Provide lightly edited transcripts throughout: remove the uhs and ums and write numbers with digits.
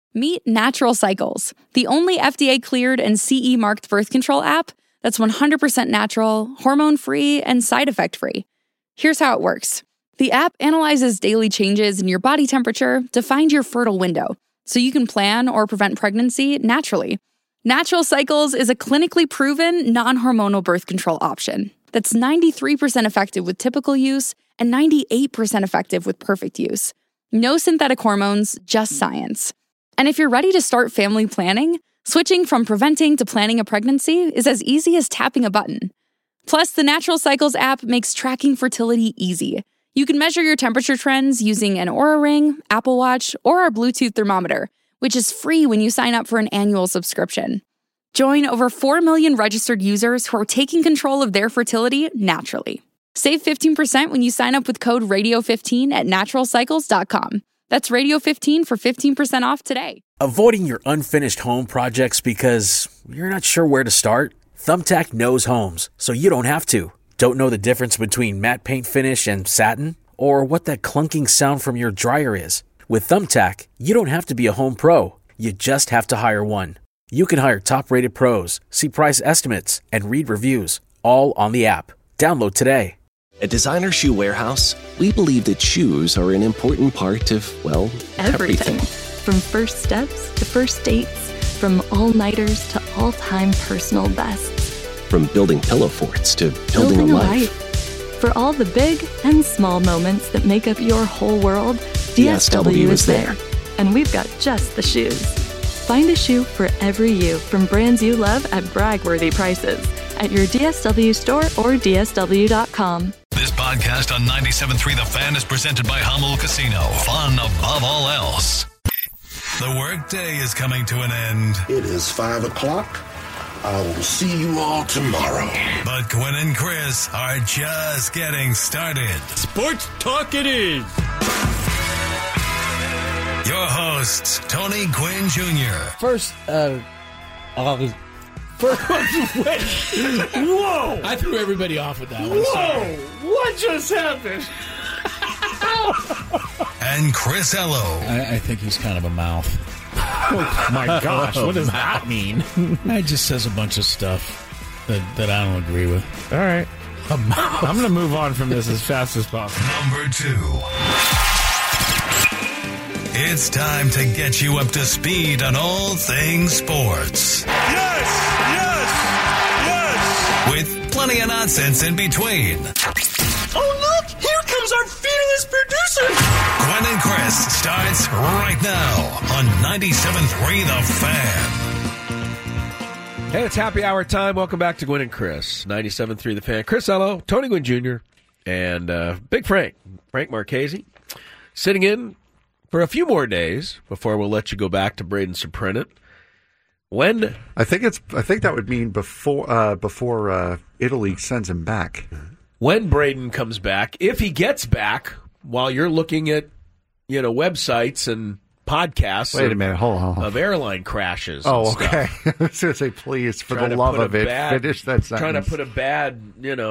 Meet Natural Cycles, the only FDA-cleared and CE-marked birth control app that's 100% natural, hormone-free, and side effect-free. Here's how it works. The app analyzes daily changes in your body temperature to find your fertile window, so you can plan or prevent pregnancy naturally. Natural Cycles is a clinically proven, non-hormonal birth control option that's 93% effective with typical use and 98% effective with perfect use. No synthetic hormones, just science. And if you're ready to start family planning, switching from preventing to planning a pregnancy is as easy as tapping a button. Plus, the Natural Cycles app makes tracking fertility easy. You can measure your temperature trends using an Oura Ring, Apple Watch, or our Bluetooth thermometer, which is free when you sign up for an annual subscription. Join over 4 million registered users who are taking control of their fertility naturally. Save 15% when you sign up with code RADIO15 at naturalcycles.com. That's Radio15 for 15% off today. Avoiding your unfinished home projects because you're not sure where to start? Thumbtack knows homes, so you don't have to. Don't know the difference between matte paint finish and satin? Or what that clunking sound from your dryer is? With Thumbtack, you don't have to be a home pro. You just have to hire one. You can hire top-rated pros, see price estimates, and read reviews, all on the app. Download today. At Designer Shoe Warehouse, we believe that shoes are an important part of, well, everything. From first steps to first dates, from all-nighters to all-time personal bests. From building pillow forts to building a life. For all the big and small moments that make up your whole world, DSW is there. And we've got just the shoes. Find a shoe for every you from brands you love at brag-worthy prices at your DSW store or DSW.com. This podcast on 97.3 The Fan is presented by Hummel Casino. Fun above all else. The workday is coming to an end. It is 5 o'clock. I will see you all tomorrow. But Gwen and Chris are just getting started. Sports talk it is. Your hosts, Tony Gwynn Jr. First, whoa! I threw everybody off with that one. Whoa! What just happened? And Chris Ello. I think he's kind of a mouth. Oh my gosh, what does that mean? It just says a bunch of stuff that I don't agree with. All right. I'm going to move on from this as fast as possible. Number 2. It's time to get you up to speed on all things sports. Yes! With plenty of nonsense in between. Oh, look! Here comes our fearless producer! Gwen and Chris starts right now on 97.3 The Fan. Hey, it's happy hour time. Welcome back to Gwen and Chris, 97.3 The Fan. Chris Ello, Tony Gwynn Jr., and Big Frank Marchese, sitting in for a few more days before we'll let you go back to Braden Suprenant. When I think that would mean before Italy sends him back. When Braden comes back, if he gets back, while you're looking at websites and podcasts. Wait a minute, hold on. Of airline crashes. Oh, okay. I was going to say, please, for the love of it, finish that sentence. Trying to put a bad,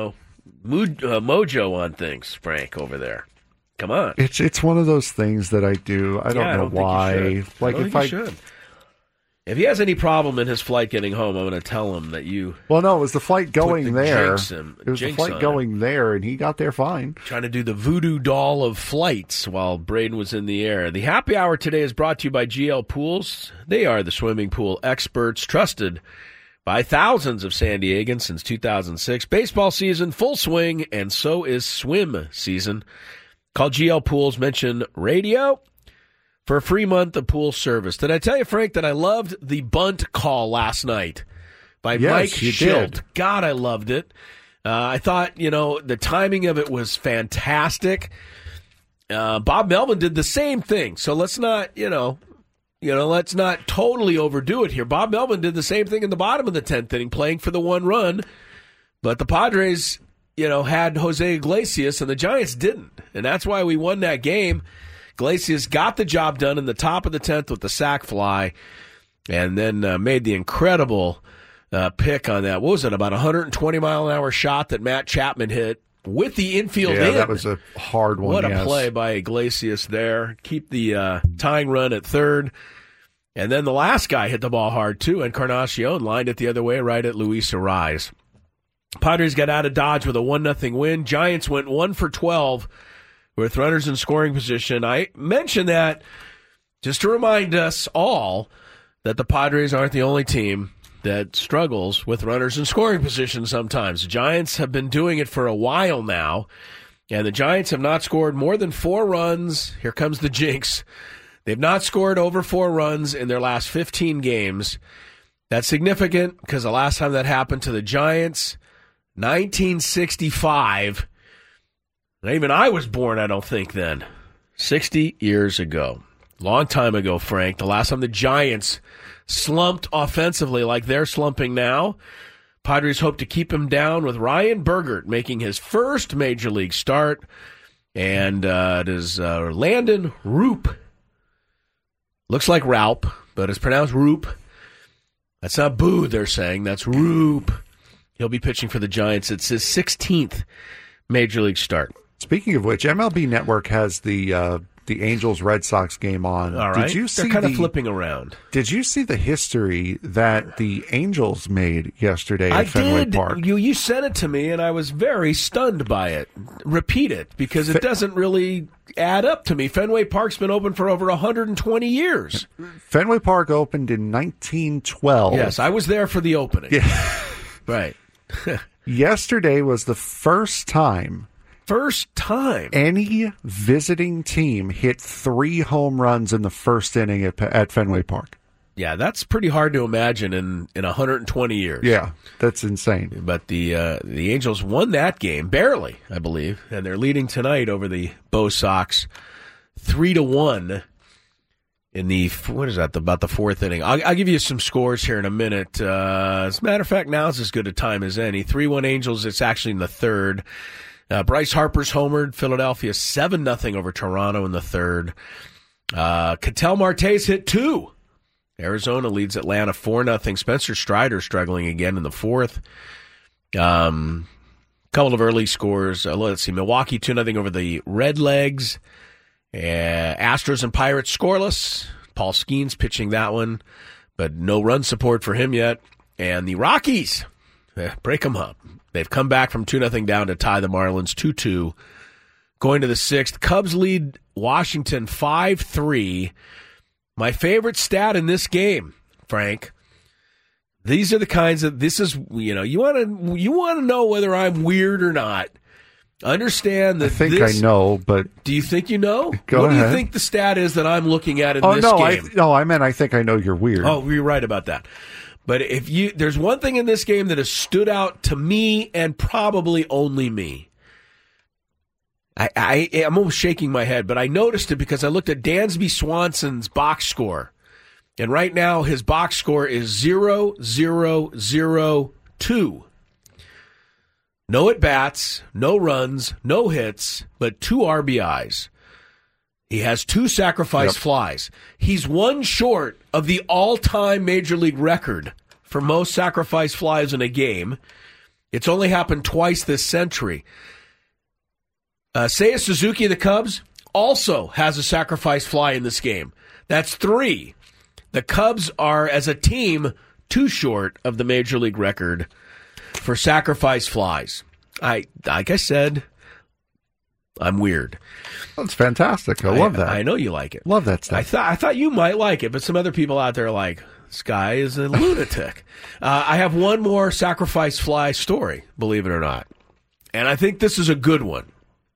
mojo on things, Frank, over there. Come on. It's one of those things that I do. I don't know why. Like if I should. If he has any problem in his flight getting home, I'm going to tell him that you. Well, no, it was the flight going there. It was the flight going there, and he got there fine. Trying to do the voodoo doll of flights while Braden was in the air. The happy hour today is brought to you by GL Pools. They are the swimming pool experts, trusted by thousands of San Diegans since 2006. Baseball season, full swing, and so is swim season. Call GL Pools, mention radio for a free month of pool service. Did I tell you, Frank, that I loved the bunt call last night by Mike Schilt? Did. God, I loved it. I thought, the timing of it was fantastic. Bob Melvin did the same thing. So let's not, let's not totally overdo it here. Bob Melvin did the same thing in the bottom of the 10th inning, playing for the one run. But the Padres, had Jose Iglesias, and the Giants didn't. And that's why we won that game. Iglesias got the job done in the top of the 10th with the sac fly, and then made the incredible pick on that. What was it, about 120-mile-an-hour shot that Matt Chapman hit with the infield in? Yeah, that was a hard one, What a play by Iglesias there. Keep the tying run at third. And then the last guy hit the ball hard, too. Encarnacion lined it the other way right at Luis Arraez. Padres got out of Dodge with a 1-0 win. Giants went 1 for 12 with runners in scoring position. I mentioned that just to remind us all that the Padres aren't the only team that struggles with runners in scoring position sometimes. The Giants have been doing it for a while now, and the Giants have not scored more than 4 runs. Here comes the jinx. They've not scored over 4 runs in their last 15 games. That's significant because the last time that happened to the Giants, 1965, not even I was born, I don't think, then. 60 years ago. Long time ago, Frank. The last time the Giants slumped offensively like they're slumping now. Padres hope to keep him down with Ryan Bergert making his first Major League start. And it is Landon Roop. Looks like Raup, but it's pronounced Roop. That's not Boo, they're saying. That's Roop. He'll be pitching for the Giants. It's his 16th Major League start. Speaking of which, MLB Network has the Angels-Red Sox game on. All right. Did you see they're kind of flipping around. Did you see the history that the Angels made yesterday at Fenway Park? You sent it to me, and I was very stunned by it. Repeat it, because it doesn't really add up to me. Fenway Park's been open for over 120 years. Fenway Park opened in 1912. Yes, I was there for the opening. Yeah. Right. Yesterday was the first time any visiting team hit 3 home runs in the first inning at Fenway Park. Yeah, that's pretty hard to imagine in 120 years. Yeah, that's insane. But the Angels won that game, barely, I believe, and they're leading tonight over the Bo Sox 3-1 in the, about the 4th inning. I'll give you some scores here in a minute. As a matter of fact, now's as good a time as any. 3-1 Angels, it's actually in the 3rd. Bryce Harper's homered. Philadelphia 7-0 over Toronto in the 3rd. Ketel Marte's hit 2. Arizona leads Atlanta 4-0. Spencer Strider struggling again in the 4th. Couple of early scores. Let's see. Milwaukee 2-0 over the Redlegs. Astros and Pirates scoreless. Paul Skeens pitching that one, but no run support for him yet. And the Rockies, break them up. They've come back from 2-0 down to tie the Marlins 2-2. Going to the 6th, Cubs lead Washington 5-3. My favorite stat in this game, Frank, these are the kinds of, this is, you want to know whether I'm weird or not. Understand that I think I know, but... Do you think you know? Go ahead. What do you think the stat is that I'm looking at in this game? I meant I think I know you're weird. Oh, you're right about that. But there's one thing in this game that has stood out to me and probably only me. I'm almost shaking my head, but I noticed it because I looked at Dansby Swanson's box score. And right now his box score is 0-0-0-2. No at-bats, no runs, no hits, but 2 RBIs. He has 2 sacrifice flies. He's 1 short of the all-time Major League record for most sacrifice flies in a game. It's only happened twice this century. Seiya Suzuki of the Cubs also has a sacrifice fly in this game. That's 3. The Cubs are, as a team, 2 short of the Major League record for sacrifice flies. Like I said, I'm weird. That's fantastic. I love that. I know you like it. Love that stuff. I thought you might like it, but some other people out there are like, this guy is a lunatic. I have one more sacrifice fly story, believe it or not. And I think this is a good one.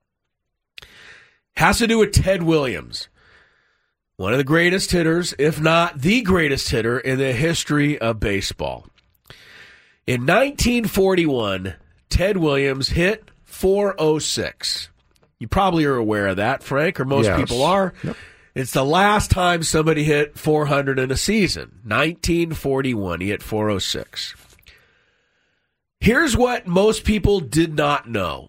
Has to do with Ted Williams. One of the greatest hitters, if not the greatest hitter in the history of baseball. In 1941, Ted Williams hit .406. You probably are aware of that, Frank, or most people are. Yep. It's the last time somebody hit 400 in a season. 1941, he hit .406. Here's what most people did not know.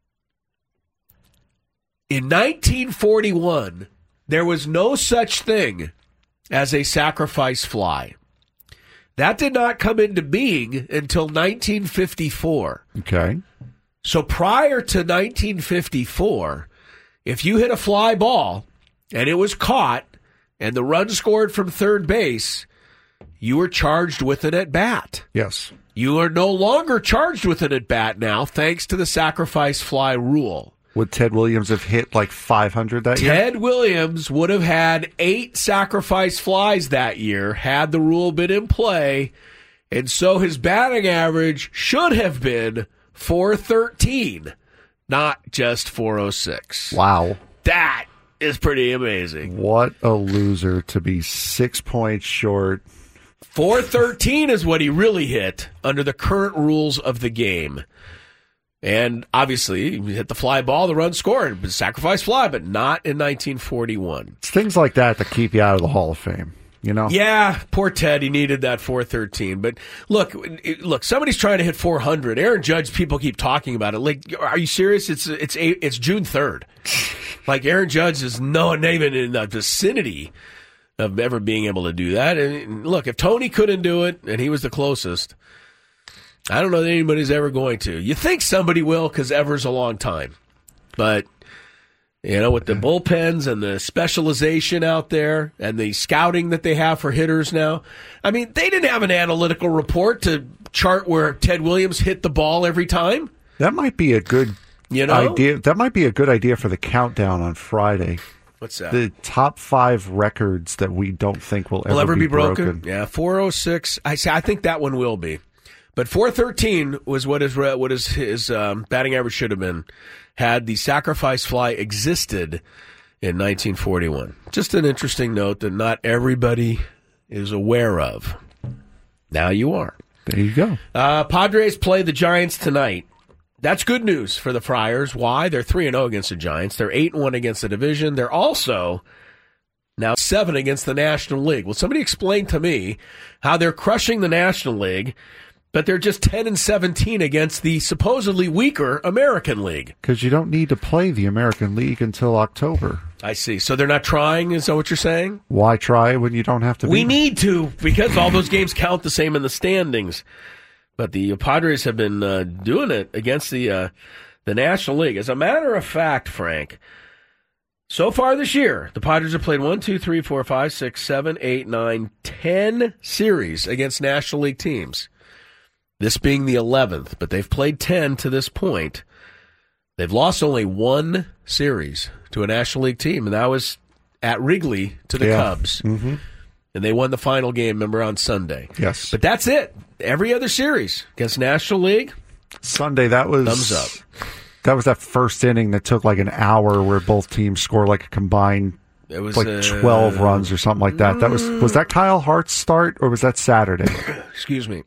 In 1941, there was no such thing as a sacrifice fly. That did not come into being until 1954. Okay. So prior to 1954, if you hit a fly ball and it was caught and the run scored from third base, you were charged with an at-bat. Yes. You are no longer charged with an at-bat now, thanks to the sacrifice fly rule. Would Ted Williams have hit like 500 that year? Ted Williams would have had 8 sacrifice flies that year had the rule been in play, and so his batting average should have been .413, not just .406. Wow. That is pretty amazing. What a loser to be 6 points short. .413 is what he really hit under the current rules of the game. And obviously, he hit the fly ball, the run scored. Sacrifice fly, but not in 1941. It's things like that that keep you out of the Hall of Fame, you know? Yeah, poor Ted. He needed that .413. But look, somebody's trying to hit 400. Aaron Judge, people keep talking about it. Like, are you serious? It's June 3rd. Like, Aaron Judge is not even in the vicinity of ever being able to do that. And look, if Tony couldn't do it, and he was the closest, I don't know that anybody's ever going to. You think somebody will because ever's a long time. But, with the bullpens and the specialization out there and the scouting that they have for hitters now, I mean, they didn't have an analytical report to chart where Ted Williams hit the ball every time. That might be a good idea. That might be a good idea for the countdown on Friday. What's that? The top 5 records that we don't think will ever be broken. Yeah, 406. I think that one will be. But 413 was what his batting average should have been had the sacrifice fly existed in 1941. Just an interesting note that not everybody is aware of. Now you are. There you go. Padres play the Giants tonight. That's good news for the Friars. Why? They're 3-0 against the Giants. They're 8-1 against the division. They're also now 7 against the National League. Will somebody explain to me how they're crushing the National League, but they're just 10-17 against the supposedly weaker American League? Because you don't need to play the American League until October. I see. So they're not trying? Is that what you're saying? Why try when you don't have to? We need to, because all those games count the same in the standings. But the Padres have been doing it against the National League. As a matter of fact, Frank, so far this year, the Padres have played 1, 2, 3, 4, 5, 6, 7, 8, 9, 10 series against National League teams. This being the 11th, but they've played 10 to this point. They've lost only 1 series to a National League team, and that was at Wrigley to the Cubs. Mm-hmm. And they won the final game, remember, on Sunday. Yes. But that's it. Every other series against National League, Sunday, that was thumbs up. That was that first inning that took like an hour where both teams scored like a combined it was 12 runs or something like that. That was that Kyle Hart's start or was that Saturday? Excuse me.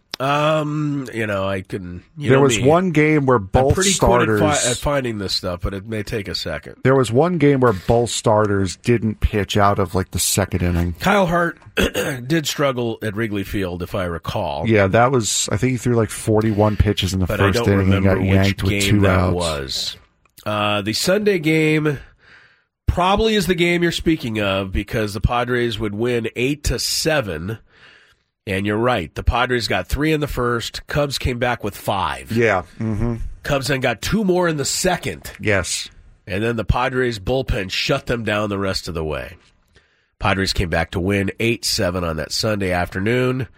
I couldn't. There was one game where both I'm pretty starters quick at finding this stuff, but it may take a second. There was one game where both starters didn't pitch out of like the second inning. Kyle Hart did struggle at Wrigley Field, if I recall. Yeah, that was. I think he threw like 41 pitches in the first inning and got yanked with 2 outs. Was the Sunday game probably is the game you're speaking of because the Padres would win 8-7. And you're right. The Padres got 3 in the first. Cubs came back with 5. Yeah. Mm-hmm. Cubs then got 2 more in the second. Yes. And then the Padres bullpen shut them down the rest of the way. Padres came back to win 8-7 on that Sunday afternoon.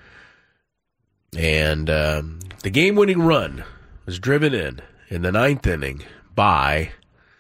And the game-winning run was driven in the 9th inning by...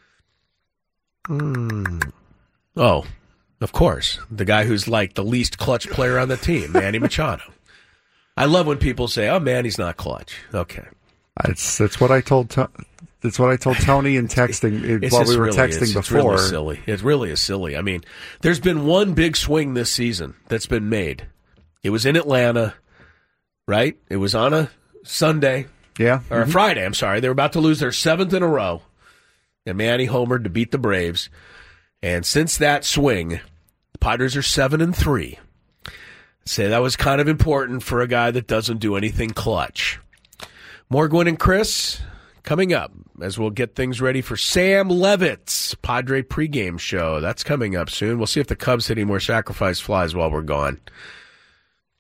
Of course, the guy who's like the least clutch player on the team, Manny Machado. I love when people say, "Oh, Manny's not clutch." Okay, that's what I told. That's what I told Tony in texting while we were texting before. It's really silly. It really is silly. I mean, there's been one big swing this season that's been made. It was in Atlanta, right? It was on a Sunday, or a Friday. I'm sorry. They were about to lose their 7th in a row, and Manny homered to beat the Braves. And since that swing, the Padres are 7-3. Say that was kind of important for a guy that doesn't do anything clutch. More Gwynn and Chris coming up as we'll get things ready for Sam Levitt's Padre pregame show. That's coming up soon. We'll see if the Cubs hit any more sacrifice flies while we're gone.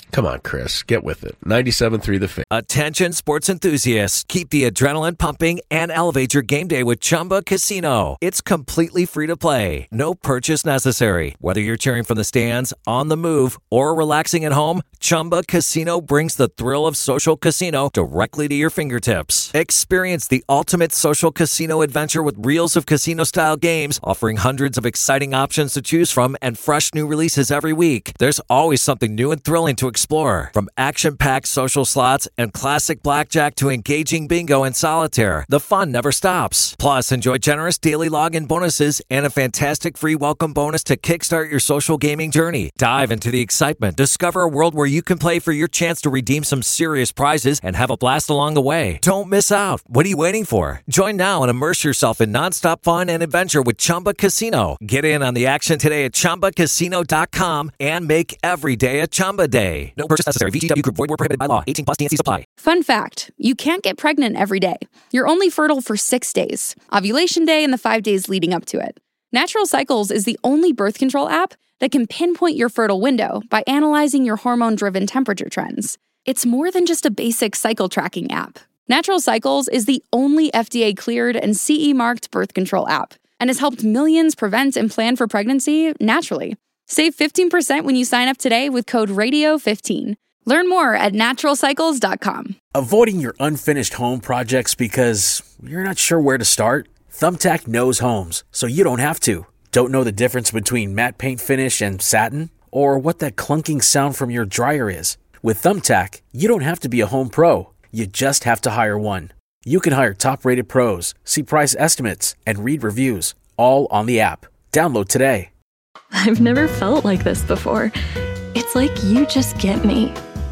Come on, Chris. Get with it. 97.3 The Fan. Attention sports enthusiasts. Keep the adrenaline pumping and elevate your game day with Chumba Casino. It's completely free to play. No purchase necessary. Whether you're cheering from the stands, on the move, or relaxing at home, Chumba Casino brings the thrill of social casino directly to your fingertips. Experience the ultimate social casino adventure with reels of casino-style games, offering hundreds of exciting options to choose from and fresh new releases every week. There's always something new and thrilling to explore. From action-packed social slots and classic blackjack to engaging bingo and solitaire, the fun never stops. Plus, enjoy generous daily login bonuses and a fantastic free welcome bonus to kickstart your social gaming journey. Dive into the excitement. Discover a world where you can play for your chance to redeem some serious prizes and have a blast along the way. Don't miss out. What are you waiting for? Join now and immerse yourself in nonstop fun and adventure with Chumba Casino. Get in on the action today at ChumbaCasino.com and make every day a Chumba day. No purchase necessary. VGW Group. Void where prohibited by law. 18+ TNCs apply. Fun fact, you can't get pregnant every day. You're only fertile for 6 days. Ovulation day and the 5 days leading up to it. Natural Cycles is the only birth control app that can pinpoint your fertile window by analyzing your hormone-driven temperature trends. It's more than just a basic cycle tracking app. Natural Cycles is the only FDA-cleared and CE-marked birth control app and has helped millions prevent and plan for pregnancy naturally. Save 15% when you sign up today with code RADIO15. Learn more at naturalcycles.com. Avoiding your unfinished home projects because you're not sure where to start? Thumbtack knows homes, so you don't have to. Don't know the difference between matte paint finish and satin? Or what that clunking sound from your dryer is? With Thumbtack, you don't have to be a home pro. You just have to hire one. You can hire top-rated pros, see price estimates, and read reviews, all on the app. Download today. I've never felt like this before. It's like you just get me.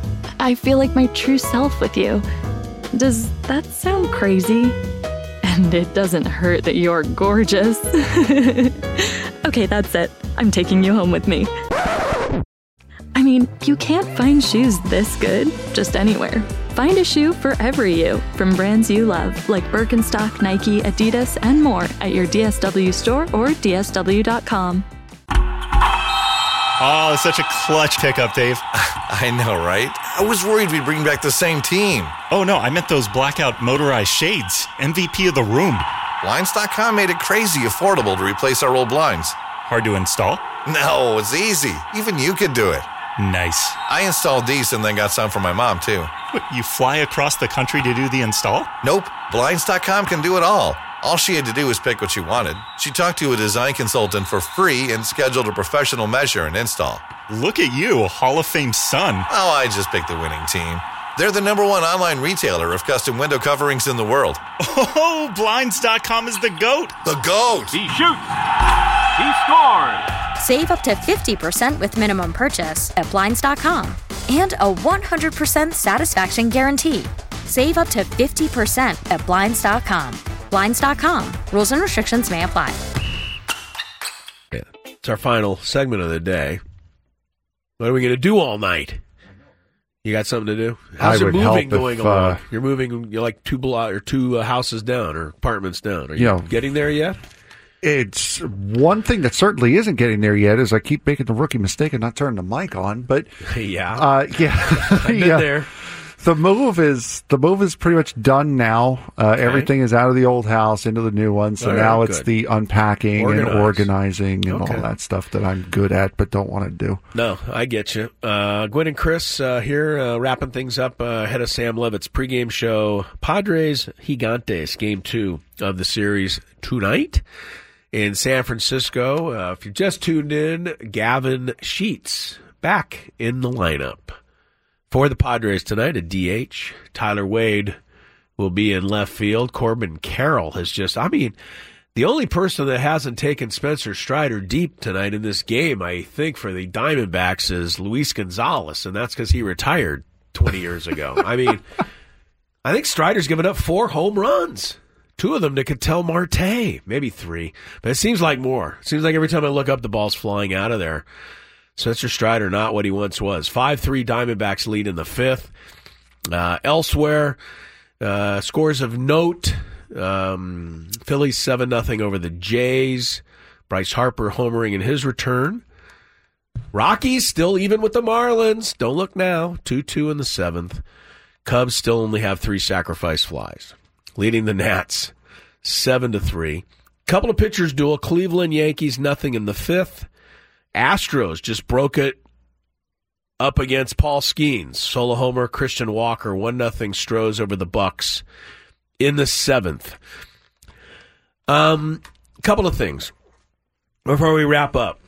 I feel like my true self with you. Does that sound crazy? And it doesn't hurt that you're gorgeous. Okay, that's it. I'm taking you home with me. I mean, you can't find shoes this good just anywhere. Find a shoe for every you from brands you love, like Birkenstock, Nike, Adidas, and more at your DSW store or DSW.com. Oh, it's such a clutch pickup, Dave. I know, right? I was worried we'd bring back the same team. Oh, no, I meant those blackout motorized shades. MVP of the room. Blinds.com made it crazy affordable to replace our old blinds. Hard to install? No, it's easy. Even you could do it. Nice. I installed these and then got some for my mom, too. What, you fly across the country to do the install? Nope. Blinds.com can do it all. All she had to do was pick what she wanted. She talked to a design consultant for free and scheduled a professional measure and install. Look at you, Hall of Fame son. Oh, I just picked the winning team. They're the #1 online retailer of custom window coverings in the world. Oh, Blinds.com is the GOAT. The GOAT! He shoots. He scores. Save up to 50% with minimum purchase at Blinds.com. And a 100% satisfaction guarantee. Save up to 50% at Blinds.com. Blinds.com. Rules and restrictions may apply. Yeah, it's our final segment of the day. What are we going to do all night? You got something to do? How's your moving going along? You're moving. You're like two houses down or apartments down. Are you getting there yet? It's one thing that certainly isn't getting there yet is I keep making the rookie mistake of not turning the mic on. But yeah, I've been there. The move is pretty much done now. Everything is out of the old house into the new one. So now it's the unpacking and organizing and all that stuff that I'm good at but don't want to do. No, I get you. Gwen and Chris here wrapping things up ahead of Sam Levitt's pregame show. Padres Gigantes, Game 2 of the series tonight in San Francisco. If you just tuned in, Gavin Sheets back in the lineup. For the Padres tonight, a DH. Tyler Wade will be in left field. Corbin Carroll has the only person that hasn't taken Spencer Strider deep tonight in this game, I think, for the Diamondbacks is Luis Gonzalez, and that's because he retired 20 years ago. I think Strider's given up 4 home runs. 2 of them to Ketel Marte, maybe 3, but it seems like more. It seems like every time I look up, the ball's flying out of there. Spencer Strider, not what he once was. 5-3 Diamondbacks lead in the 5th. Elsewhere, scores of note. Phillies 7-0 over the Jays. Bryce Harper homering in his return. Rockies still even with the Marlins. Don't look now. 2-2 in the 7th. Cubs still only have 3 sacrifice flies, leading the Nats 7-3. Couple of pitchers duel. Cleveland Yankees, nothing in the 5th. Astros just broke it up against Paul Skeens. Solo homer, Christian Walker, 1-0 Stros over the Bucks in the 7th. Couple of things before we wrap up.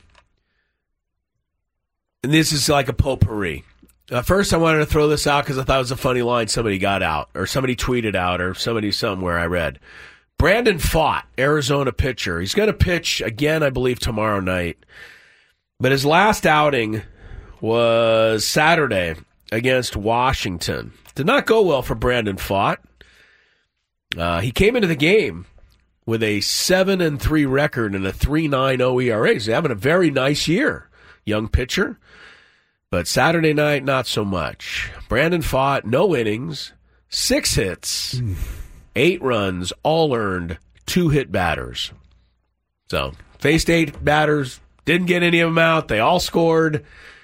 And this is like a potpourri. First, I wanted to throw this out because I thought it was a funny line somebody got out, or somebody tweeted out, or somebody somewhere I read. Brandon Pfaadt, Arizona pitcher. He's going to pitch again, I believe, tomorrow night. But his last outing was Saturday against Washington. Did not go well for Brandon Pfaadt. He came into the game with a 7-3 record and a 3.90 ERA. He's having a very nice year, young pitcher. But Saturday night, not so much. Brandon Pfaadt, no innings, 6 hits, 8 runs, all earned, 2 hit batters. So, faced 8 batters, didn't get any of them out. They all scored,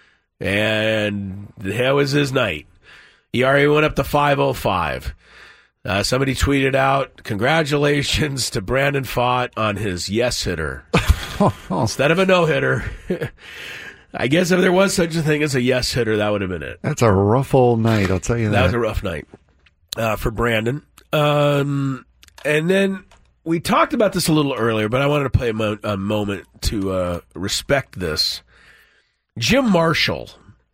and that was his night. ERA went up to 5.05. Somebody tweeted out, congratulations to Brandon Pfaadt on his yes hitter. Instead of a no-hitter. I guess if there was such a thing as a yes hitter, that would have been it. That's a rough old night, I'll tell you that. That was a rough night for Brandon. And then we talked about this a little earlier, but I wanted to play a moment to respect this. Jim Marshall.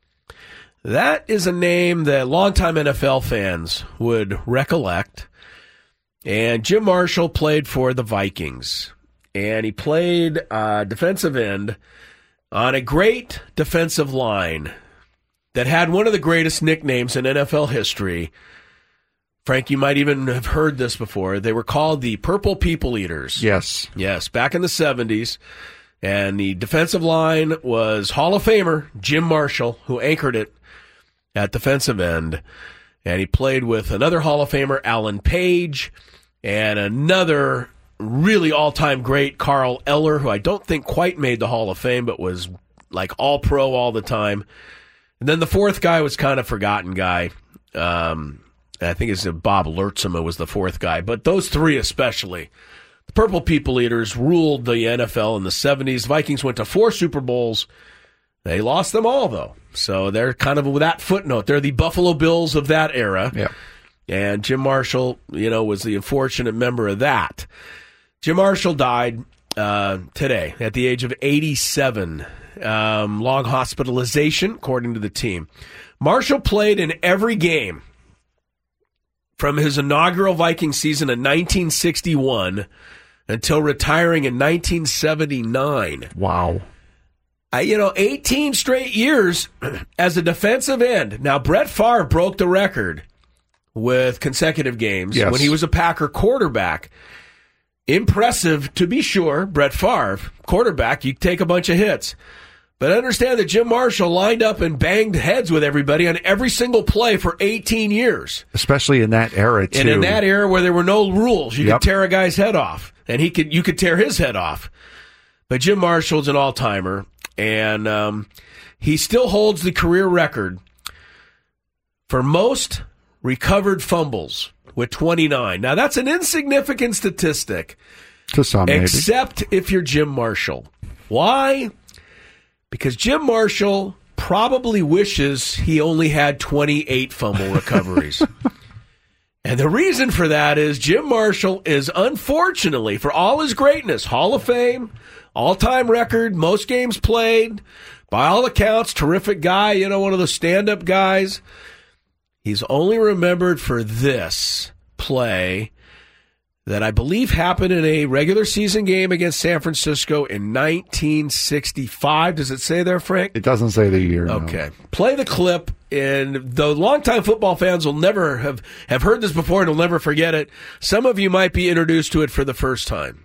That is a name that longtime NFL fans would recollect. And Jim Marshall played for the Vikings. And he played defensive end on a great defensive line that had one of the greatest nicknames in NFL history. Frank, you might even have heard this before. They were called the Purple People Eaters. Yes. Yes, back in the 70s. And the defensive line was Hall of Famer Jim Marshall, who anchored it at defensive end. And he played with another Hall of Famer, Alan Page, and another really all-time great, Carl Eller, who I don't think quite made the Hall of Fame, but was like all-pro all the time. And then the fourth guy was kind of forgotten guy. I think it's Bob Lurtzema was the fourth guy. But those three especially. The Purple People Eaters ruled the NFL in the 70s. Vikings went to 4 Super Bowls. They lost them all, though. So they're kind of with that footnote. They're the Buffalo Bills of that era. Yeah. And Jim Marshall, was the unfortunate member of that. Jim Marshall died today at the age of 87. Long hospitalization, according to the team. Marshall played in every game from his inaugural Viking season in 1961 until retiring in 1979. Wow. 18 straight years as a defensive end. Now, Brett Favre broke the record with consecutive games when he was a Packer quarterback. Impressive, to be sure. Brett Favre, quarterback, you take a bunch of hits. But understand that Jim Marshall lined up and banged heads with everybody on every single play for 18 years. Especially in that era, too. And in that era where there were no rules, you could tear a guy's head off. And you could tear his head off. But Jim Marshall's an all-timer. And he still holds the career record for most recovered fumbles with 29. Now, that's an insignificant statistic. To some, maybe. Except if you're Jim Marshall. Why? Because Jim Marshall probably wishes he only had 28 fumble recoveries. And the reason for that is Jim Marshall is, unfortunately, for all his greatness, Hall of Fame, all-time record, most games played, by all accounts, terrific guy, one of those stand-up guys. He's only remembered for this play that I believe happened in a regular season game against San Francisco in 1965. Does it say there, Frank? It doesn't say the year. Okay. No. Play the clip, and the longtime football fans will never have heard this before and will never forget it. Some of you might be introduced to it for the first time.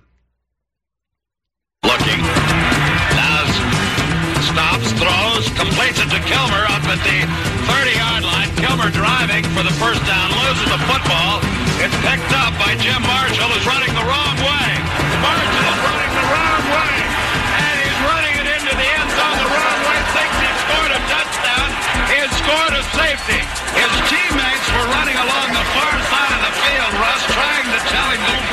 Looking. Now stops, throws, completes it to Kilmer up at the 30-yard line. Kilmer driving for the first down, loses the football. It's picked up by Jim Marshall, who's running the wrong way. Marshall is running the wrong way, and he's running it into the end zone the wrong way. His teammates were running along the far side of the field, Russ, trying to tell him to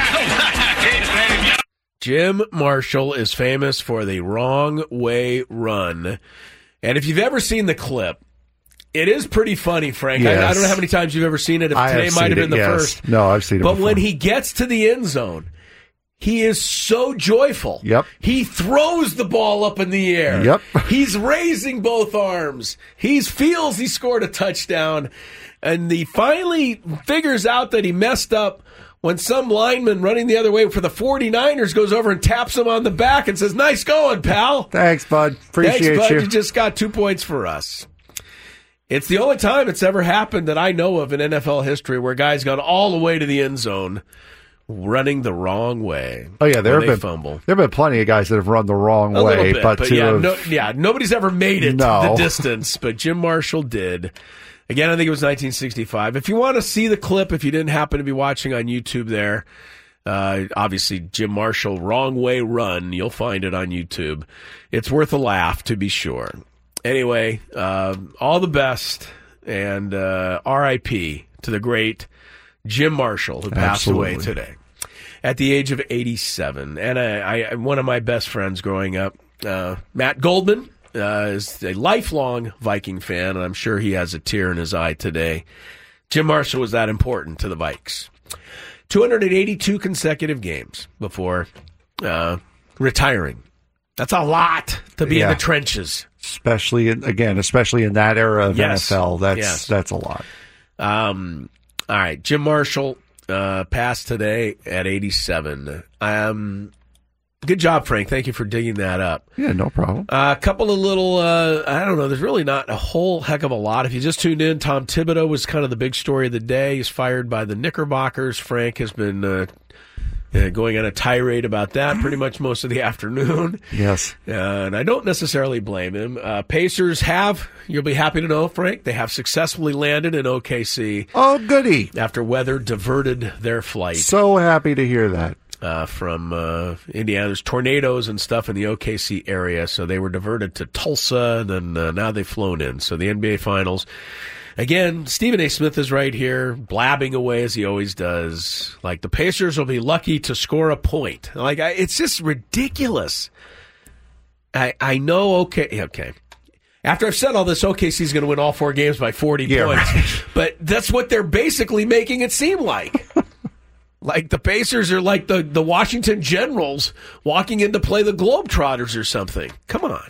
back. Jim Marshall is famous for the wrong way run. And if you've ever seen the clip, it is pretty funny, Frank. Yes. I don't know how many times you've ever seen it. If today might have been the first. No, I've seen it But before. when he gets to the end zone, he is so joyful. Yep. He throws the ball up in the air. Yep. He's raising both arms. He feels he scored a touchdown. And he finally figures out that he messed up when some lineman running the other way for the 49ers goes over and taps him on the back and says, "Nice going, pal." Thanks, bud. Appreciate Thanks, bud. you. You just got 2 points for us. It's the only time it's ever happened that I know of in NFL history where guys gone all the way to the end zone running the wrong way. Oh yeah, there have been plenty of guys that have run the wrong a way, bit, but nobody's ever made it the distance, but Jim Marshall did. Again, I think it was 1965. If you want to see the clip, if you didn't happen to be watching on YouTube there, obviously Jim Marshall, wrong way run, you'll find it on YouTube. It's worth a laugh, to be sure. Anyway, all the best, and R.I.P. to the great Jim Marshall, who passed away today at the age of 87. And I one of my best friends growing up, Matt Goldman, is a lifelong Viking fan, and I'm sure he has a tear in his eye today. Jim Marshall was that important to the Vikes. 282 consecutive games before retiring. That's a lot to be in the trenches. Especially in that era of NFL. That's a lot. All right, Jim Marshall passed today at 87. Good job, Frank. Thank you for digging that up. Yeah, no problem. A couple of little, I don't know, there's really not a whole heck of a lot. If you just tuned in, Tom Thibodeau was kind of the big story of the day. He's fired by the Knickerbockers. Frank has been going on a tirade about that pretty much most of the afternoon. Yes. And I don't necessarily blame him. Pacers have, you'll be happy to know, Frank, they have successfully landed in OKC. Oh, goody. After weather diverted their flight. So happy to hear that. From Indiana. There's tornadoes and stuff in the OKC area, so they were diverted to Tulsa, then now they've flown in. So the NBA Finals. Again, Stephen A. Smith is right here, blabbing away as he always does. Like, the Pacers will be lucky to score a point. Like, it's just ridiculous. I know, okay. After I've said all this, OKC's going to win all 4 games by 40 points. Right. But that's what they're basically making it seem like. Like the Pacers are like the Washington Generals walking in to play the Globetrotters or something. Come on.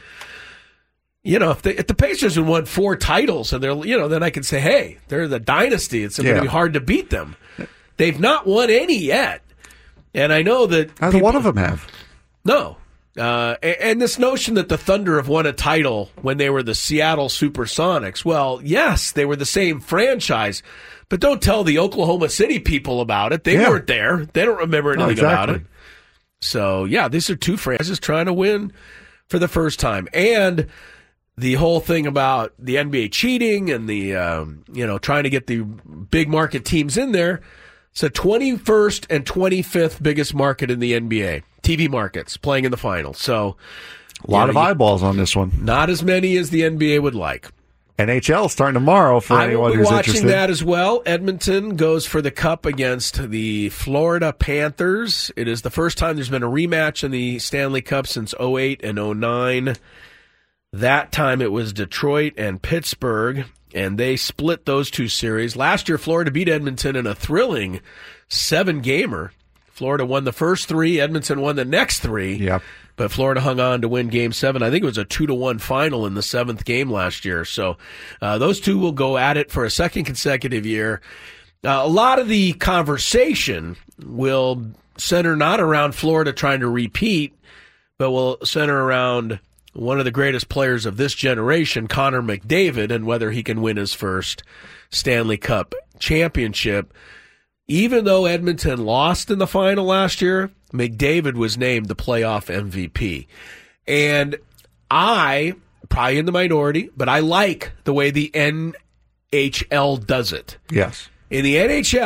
You know, if the Pacers had won 4 titles and they're, then I could say, hey, they're the dynasty. It's going to be hard to beat them. They've not won any yet. And I know that. Neither one of them have. No. And this notion that the Thunder have won a title when they were the Seattle Supersonics. Well, yes, they were the same franchise. But don't tell the Oklahoma City people about it. They weren't there. They don't remember anything about it. So, these are 2 franchises trying to win for the first time. And the whole thing about the NBA cheating and the, trying to get the big market teams in there. It's the 21st and 25th biggest market in the NBA. TV markets playing in the finals. So, a lot of eyeballs on this one. Not as many as the NBA would like. NHL starting tomorrow for anyone who's interested. I will be watching that as well. Edmonton goes for the cup against the Florida Panthers. It is the first time there's been a rematch in the Stanley Cup since 2008 and 2009. That time it was Detroit and Pittsburgh, and they split those 2 series. Last year, Florida beat Edmonton in a thrilling 7-gamer. Florida won the first 3. Edmonton won the next 3. Yep. But Florida hung on to win Game 7. I think it was a 2-1 final in the 7th game last year. So those 2 will go at it for a second consecutive year. A lot of the conversation will center not around Florida trying to repeat, but will center around one of the greatest players of this generation, Connor McDavid, and whether he can win his first Stanley Cup championship. Even though Edmonton lost in the final last year, McDavid was named the playoff MVP. And I, probably in the minority, but I like the way the NHL does it. Yes. In the NHL,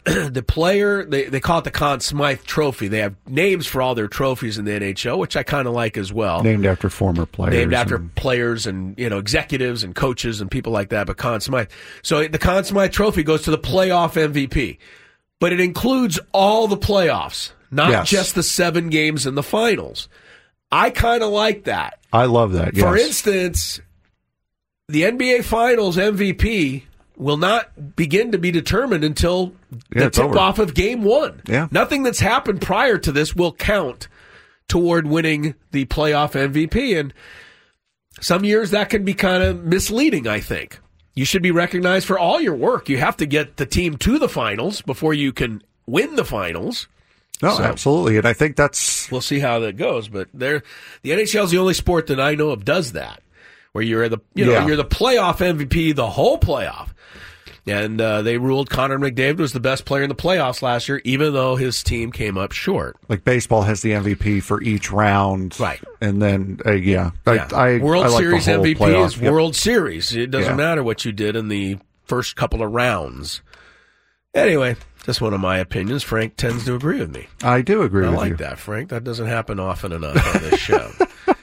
the player, they call it the Conn Smythe Trophy. They have names for all their trophies in the NHL, which I kind of like as well. Named after former players. Named after players and, executives and coaches and people like that, but Conn Smythe. So the Conn Smythe Trophy goes to the playoff MVP, but it includes all the playoffs, not just the 7 games in the finals. I kind of like that. I love that, yes. For instance, the NBA Finals MVP will not begin to be determined until the tip-off of Game 1. Yeah. Nothing that's happened prior to this will count toward winning the playoff MVP, and some years that can be kind of misleading, I think. You should be recognized for all your work. You have to get the team to the finals before you can win the finals. No, absolutely, and I think we'll see how that goes, but the NHL is the only sport that I know of does that, where you're you're the playoff MVP the whole playoff. And they ruled Connor McDavid was the best player in the playoffs last year, even though his team came up short. Like baseball has the MVP for each round. Right. And then, World Series MVP playoff. is World Series. It doesn't matter what you did in the first couple of rounds. Anyway, just one of my opinions. Frank tends to agree with me. I do agree with you. I like that, Frank. That doesn't happen often enough on this show.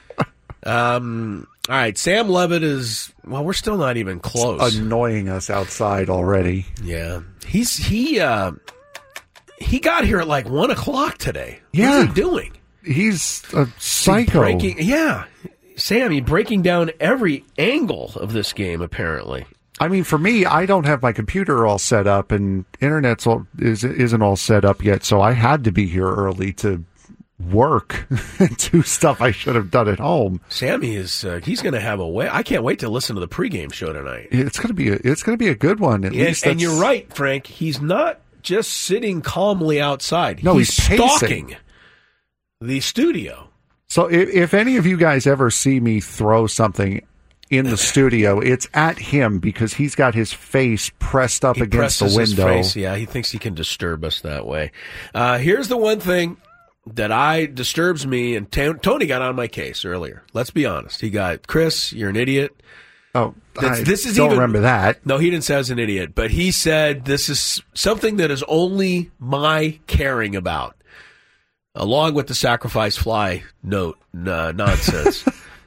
All right, Sam Levitt is, we're still not even close. It's annoying us outside already. Yeah. He got here at like 1 o'clock today. Yeah. What is he doing? He's a psycho. Sam, he's breaking down every angle of this game, apparently. I mean, for me, I don't have my computer all set up, and internet isn't all set up yet, so I had to be here early to work and do stuff I should have done at home. Sammy is he's going to have a way. I can't wait to listen to the pregame show tonight. It's going to be a good one. At least and you're right, Frank. He's not just sitting calmly outside. No, he's stalking the studio. So if any of you guys ever see me throw something in the studio, it's at him because he's got his face pressed up against the window. His face. Yeah, he thinks he can disturb us that way. Here's the one thing that disturbs me, and Tony got on my case earlier. Let's be honest. He got, Chris, you're an idiot. Oh, I don't remember that. No, he didn't say I was an idiot, but he said this is something that is only my caring about, along with the sacrifice fly nonsense.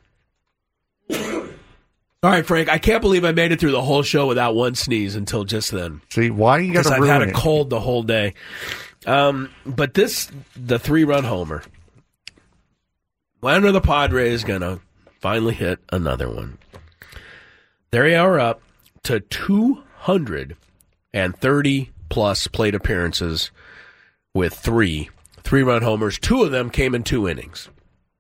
All right, Frank, I can't believe I made it through the whole show without one sneeze until just then. See, why you got to ruin it? Because I've had a cold the whole day. But the 3-run homer, when are the Padres going to finally hit another one? They are up to 230-plus plate appearances with 3-run homers. 2 of them came in 2 innings.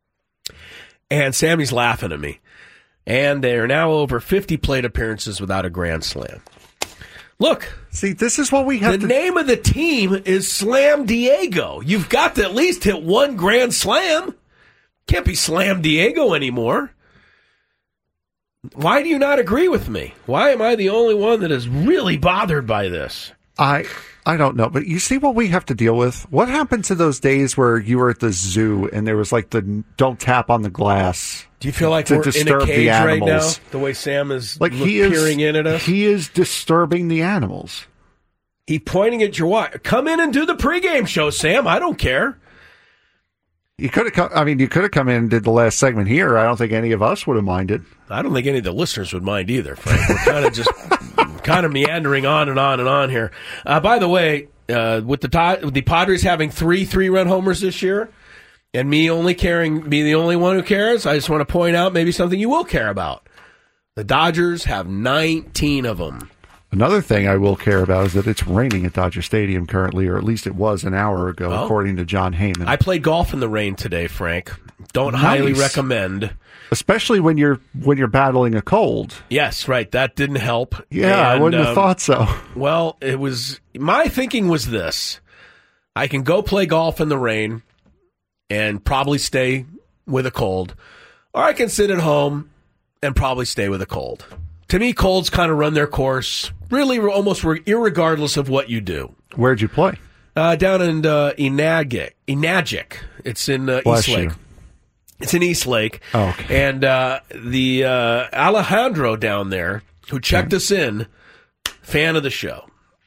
And Sammy's laughing at me. And they are now over 50 plate appearances without a grand slam. Look. See, this is what we have The name of the team is Slam Diego. You've got to at least hit 1 grand slam. Can't be Slam Diego anymore. Why do you not agree with me? Why am I the only one that is really bothered by this? I don't know, but you see what we have to deal with? What happened to those days where you were at the zoo and there was like the don't tap on the glass? Do you feel like we're in a cage right now? The way Sam is peering in at us? He is disturbing the animals. He's pointing at your watch. Come in and do the pregame show, Sam. I don't care. You could have come in and did the last segment here. I don't think any of us would have minded. I don't think any of the listeners would mind either, Frank. We're kind of just meandering on and on and on here. By the way, with the Padres having 3-run homers this year, and me being the only one who cares, I just want to point out maybe something you will care about. The Dodgers have 19 of them. Another thing I will care about is that it's raining at Dodger Stadium currently, or at least it was an hour ago, according to John Heyman. I played golf in the rain today, Frank. Don't highly recommend. Especially when you're battling a cold. Yes, right. That didn't help. Yeah, I wouldn't have thought so. Well, my thinking was this. I can go play golf in the rain and probably stay with a cold, or I can sit at home and probably stay with a cold. To me, colds kind of run their course, really almost irregardless of what you do. Where'd you play? Down in Enagic. It's in Eastlake. It's in Eastlake. Oh, okay. And the Alejandro down there, who checked us in, fan of the show.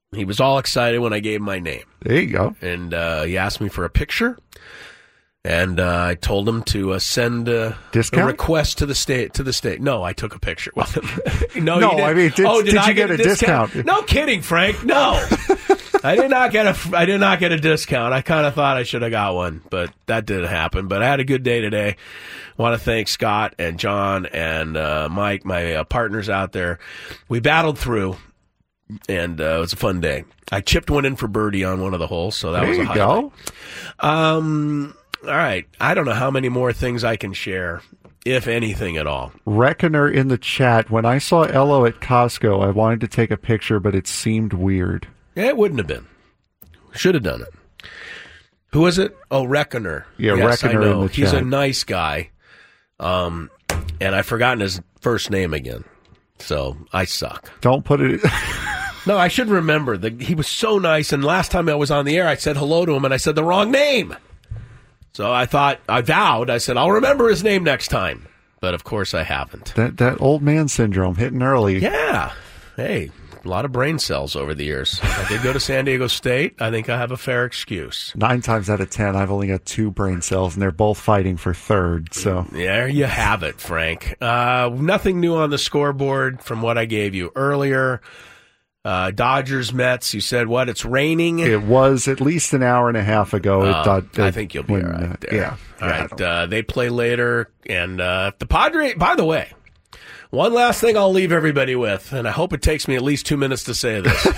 He was all excited when I gave him my name. There you go. And he asked me for a picture. And I told him to send a request to the state. No, I took a picture with him. No, I mean, did you get a discount? No kidding, Frank. No, I did not get a discount. I kind of thought I should have got one, but that didn't happen. But I had a good day today. I want to thank Scott and John and Mike, my partners out there. We battled through, and it was a fun day. I chipped one in for birdie on one of the holes, so that was a highlight. Go. All right. I don't know how many more things I can share, if anything at all. Reckoner in the chat. When I saw Ello at Costco, I wanted to take a picture, but it seemed weird. Yeah, it wouldn't have been. Should have done it. Who was it? Oh, Reckoner. Yeah, yes, Reckoner I know. in the chat. He's a nice guy. And I've forgotten his first name again. So I suck. Don't put it... No, I should remember. He was so nice, and last time I was on the air, I said hello to him, and I said the wrong name. So I vowed, I said, I'll remember his name next time. But, of course, I haven't. That old man syndrome hitting early. Yeah. Hey, a lot of brain cells over the years. I did go to San Diego State. I think I have a fair excuse. 9 times out of 10, I've only got 2 brain cells, and they're both fighting for third. So there you have it, Frank. Nothing new on the scoreboard from what I gave you earlier. Dodgers, Mets, you said what? It's raining? It was at least an hour and a half ago. I think you'll be all right there. Yeah. All right. They play later. And the Padres, by the way, one last thing I'll leave everybody with, and I hope it takes me at least 2 minutes to say this.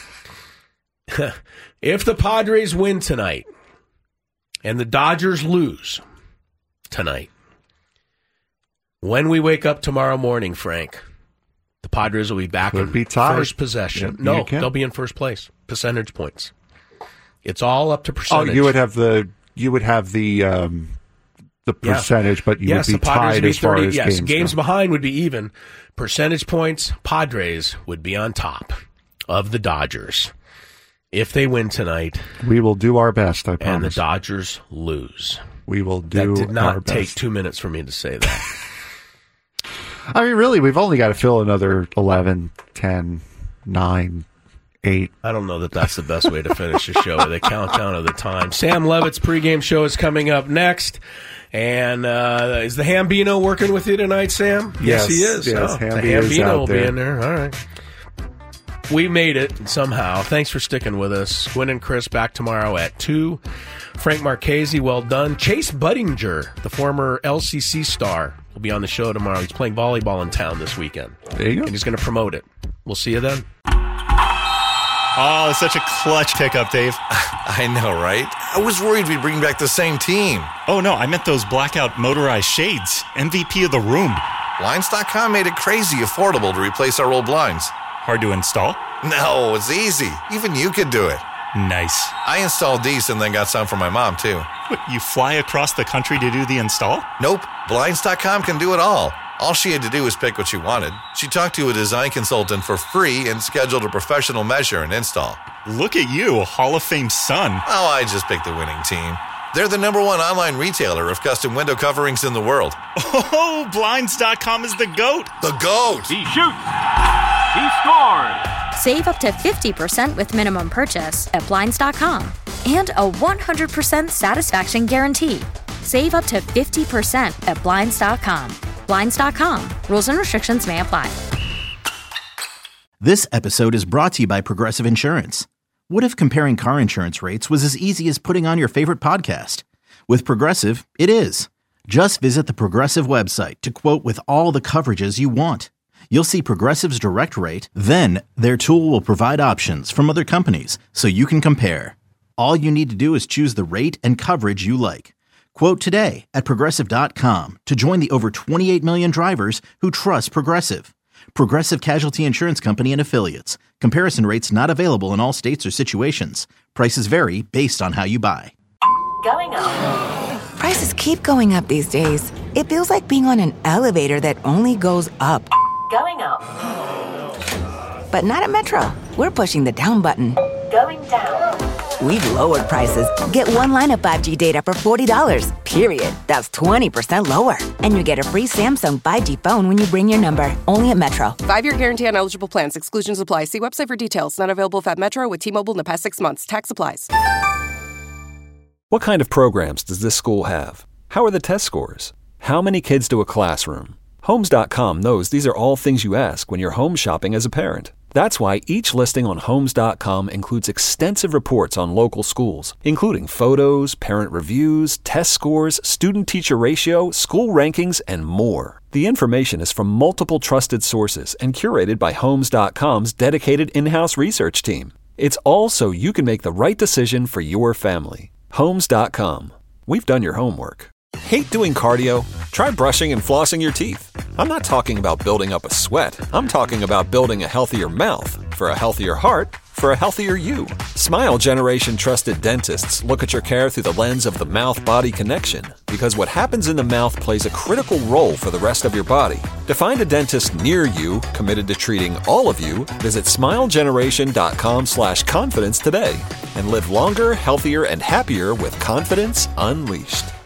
If the Padres win tonight and the Dodgers lose tonight, when we wake up tomorrow morning, Frank, the Padres will be back in first possession. Yep, no, they'll be in first place. Percentage points. It's all up to percentage. Oh, you would have the percentage, but you would be tied as far as games. Games behind would be even. Percentage points, Padres would be on top of the Dodgers. If they win tonight, we will do our best, I promise. And the Dodgers lose. We will do our best. That did not take 2 minutes for me to say that. I mean, really, we've only got to fill another 11, 10, 9, 8. I don't know that that's the best way to finish the show with a countdown of the time. Sam Levitt's pregame show is coming up next. And is the Hambino working with you tonight, Sam? Yes, he is. Yes, the Hambino will be in there. All right. We made it somehow. Thanks for sticking with us. Gwen and Chris back tomorrow at 2. Frank Marchese, well done. Chase Budinger, the former LCC star, will be on the show tomorrow. He's playing volleyball in town this weekend. There you go. And he's going to promote it. We'll see you then. Oh, it's such a clutch pickup, Dave. I know, right? I was worried we'd bring back the same team. Oh, no, I meant those blackout motorized shades. MVP of the room. Blinds.com made it crazy affordable to replace our old blinds. Hard to install? No, it's easy. Even you could do it. Nice. I installed these and then got some for my mom, too. What, you fly across the country to do the install? Nope. Blinds.com can do it all. All she had to do was pick what she wanted. She talked to a design consultant for free and scheduled a professional measure and install. Look at you, a Hall of Fame son. Oh, I just picked the winning team. They're the #1 online retailer of custom window coverings in the world. Oh, Blinds.com is the GOAT. The GOAT! He shoots. He scores. Save up to 50% with minimum purchase at Blinds.com. And a 100% satisfaction guarantee. Save up to 50% at Blinds.com. Blinds.com. Rules and restrictions may apply. This episode is brought to you by Progressive Insurance. What if comparing car insurance rates was as easy as putting on your favorite podcast? With Progressive, it is. Just visit the Progressive website to quote with all the coverages you want. You'll see Progressive's direct rate, then their tool will provide options from other companies so you can compare. All you need to do is choose the rate and coverage you like. Quote today at Progressive.com to join the over 28 million drivers who trust Progressive. Progressive Casualty Insurance Company and Affiliates. Comparison rates not available in all states or situations. Prices vary based on how you buy. Going up. Prices keep going up these days. It feels like being on an elevator that only goes up. Going up. But not at Metro. We're pushing the down button. Going down. we've lowered prices. Get one line of 5G data for $40, period. That's 20% lower. And you get a free Samsung 5G phone when you bring your number. Only at Metro. 5-year guarantee on eligible plans. Exclusions apply. See website for details. Not available at Metro with T-Mobile in the past 6 months. Tax applies. What kind of programs does this school have? How are the test scores? How many kids to a classroom? Homes.com knows these are all things you ask when you're home shopping as a parent. That's why each listing on Homes.com includes extensive reports on local schools, including photos, parent reviews, test scores, student-teacher ratio, school rankings, and more. The information is from multiple trusted sources and curated by Homes.com's dedicated in-house research team. It's all so you can make the right decision for your family. Homes.com. We've done your homework. Hate doing cardio? Try brushing and flossing your teeth. I'm not talking about building up a sweat. I'm talking about building a healthier mouth. For a healthier heart, for a healthier you. Smile Generation trusted dentists look at your care through the lens of the mouth-body connection, because what happens in the mouth plays a critical role for the rest of your body. To find a dentist near you committed to treating all of you, visit smilegeneration.com/confidence today and live longer, healthier, and happier with confidence unleashed.